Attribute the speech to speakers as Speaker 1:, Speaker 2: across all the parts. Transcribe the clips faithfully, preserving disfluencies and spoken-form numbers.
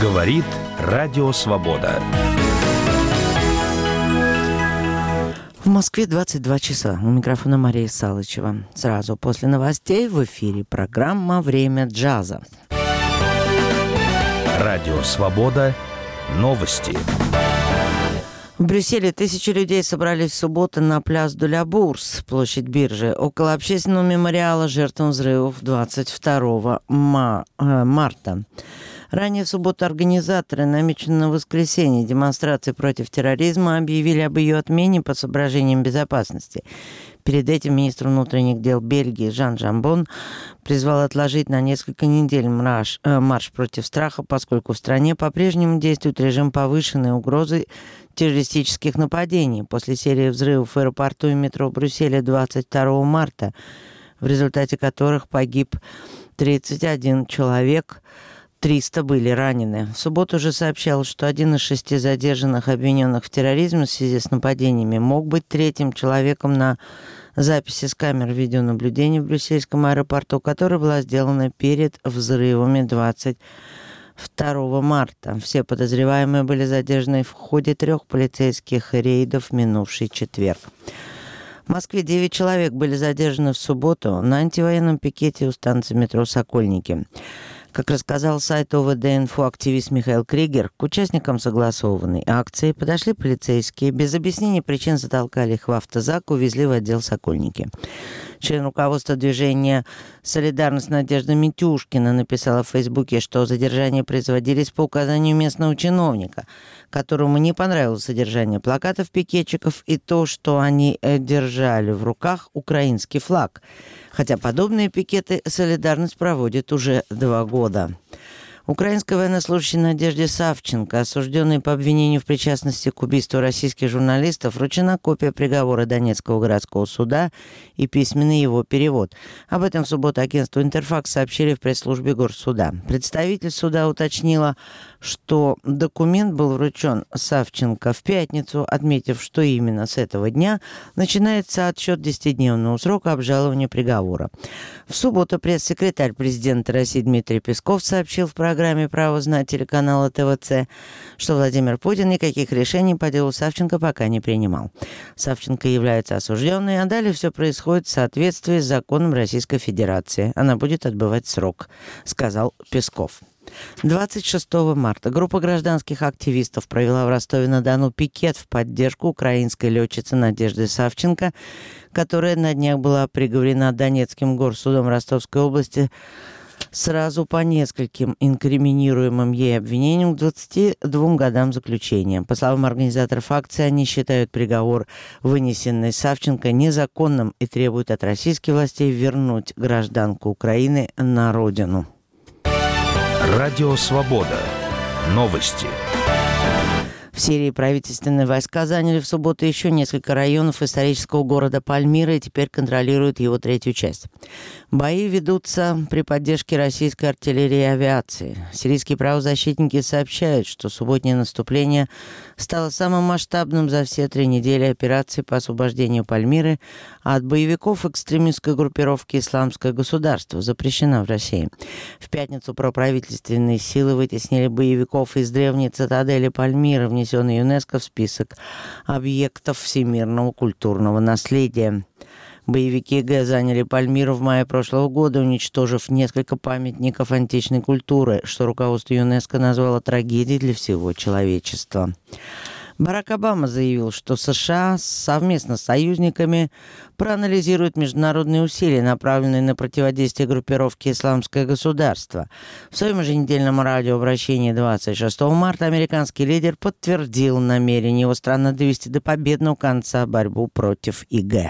Speaker 1: Говорит Радио Свобода.
Speaker 2: В Москве двадцать два часа. У микрофона Мария Салычева. Сразу после новостей в эфире программа «Время джаза».
Speaker 1: Радио Свобода. Новости.
Speaker 2: В Брюсселе тысячи людей собрались в субботу на пляс де ла Бурс, площадь биржи, около общественного мемориала жертвам взрывов двадцать второго марта. Ранее в субботу организаторы, намеченные на воскресенье, демонстрации против терроризма, объявили об ее отмене по соображениям безопасности. Перед этим министр внутренних дел Бельгии Жан Жамбон призвал отложить на несколько недель марш, э, марш против страха, поскольку в стране по-прежнему действует режим повышенной угрозы террористических нападений после серии взрывов в аэропорту и метро Брюсселя двадцать второго марта, в результате которых погиб тридцать один человек, триста были ранены. В субботу уже сообщалось, что один из шести задержанных, обвиненных в терроризме в связи с нападениями, мог быть третьим человеком на записи с камер видеонаблюдения в брюссельском аэропорту, которая была сделана перед взрывами двадцать второго марта. Все подозреваемые были задержаны в ходе трех полицейских рейдов в минувший четверг. В Москве девять человек были задержаны в субботу на антивоенном пикете у станции метро «Сокольники». Как рассказал сайт О В Д-Инфо активист Михаил Кригер, к участникам согласованной акции подошли полицейские, без объяснения причин затолкали их в автозак, увезли в отдел «Сокольники». Член руководства движения «Солидарность» Надежда Митюшкина написала в Фейсбуке, что задержания производились по указанию местного чиновника, которому не понравилось содержание плакатов пикетчиков и то, что они держали в руках украинский флаг. Хотя подобные пикеты «Солидарность» проводит уже два года. Украинской военнослужащей Надежде Савченко, осужденной по обвинению в причастности к убийству российских журналистов, вручена копия приговора Донецкого городского суда и письменный его перевод. Об этом в субботу агентству «Интерфакс» сообщили в пресс-службе горсуда. Представитель суда уточнила, что документ был вручен Савченко в пятницу, отметив, что именно с этого дня начинается отсчет десятидневного срока обжалования приговора. В субботу пресс-секретарь президента России Дмитрий Песков сообщил в программе «Право знать» телеканала Т В Ц, что Владимир Путин никаких решений по делу Савченко пока не принимал. Савченко является осужденной, а далее все происходит в соответствии с законом Российской Федерации. Она будет отбывать срок, сказал Песков. двадцать шестого марта группа гражданских активистов провела в Ростове-на-Дону пикет в поддержку украинской летчицы Надежды Савченко, которая на днях была приговорена Донецким горсудом Ростовской области сразу по нескольким инкриминируемым ей обвинениям к двадцати двум годам заключения. По словам организаторов акции, они считают приговор, вынесенный Савченко, незаконным и требуют от российских властей вернуть гражданку Украины на родину.
Speaker 1: Радио Свобода. Новости.
Speaker 2: В Сирии правительственные войска заняли в субботу еще несколько районов исторического города Пальмира и теперь контролируют его третью часть. Бои ведутся при поддержке российской артиллерии и авиации. Сирийские правозащитники сообщают, что субботнее наступление стало самым масштабным за все три недели операции по освобождению Пальмиры, а от боевиков экстремистской группировки «Исламское государство» запрещена в России. В пятницу проправительственные силы вытеснили боевиков из древней цитадели Пальмира, внесенной ЮНЕСКО в список объектов всемирного культурного наследия. Боевики Г заняли Пальмиру в мае прошлого года, уничтожив несколько памятников античной культуры, что руководство ЮНЕСКО назвало трагедией для всего человечества. Барак Обама заявил, что США совместно с союзниками проанализируют международные усилия, направленные на противодействие группировке «Исламское государство». В своем еженедельном радиообращении двадцать шестого марта американский лидер подтвердил намерение его страны довести до победного конца борьбу против И Г.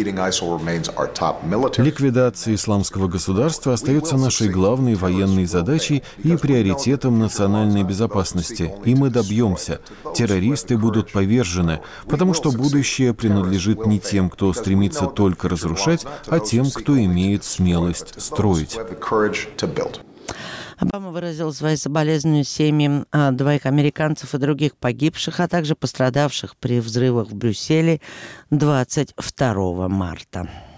Speaker 3: Ликвидация исламского государства остается нашей главной военной задачей и приоритетом национальной безопасности. И мы добьемся. Террористы будут повержены, потому что будущее принадлежит не тем, кто стремится только разрушать, а тем, кто имеет смелость строить.
Speaker 2: Обама выразил свои соболезнования семьям двоих американцев и других погибших, а также пострадавших при взрывах в Брюсселе двадцать второго марта.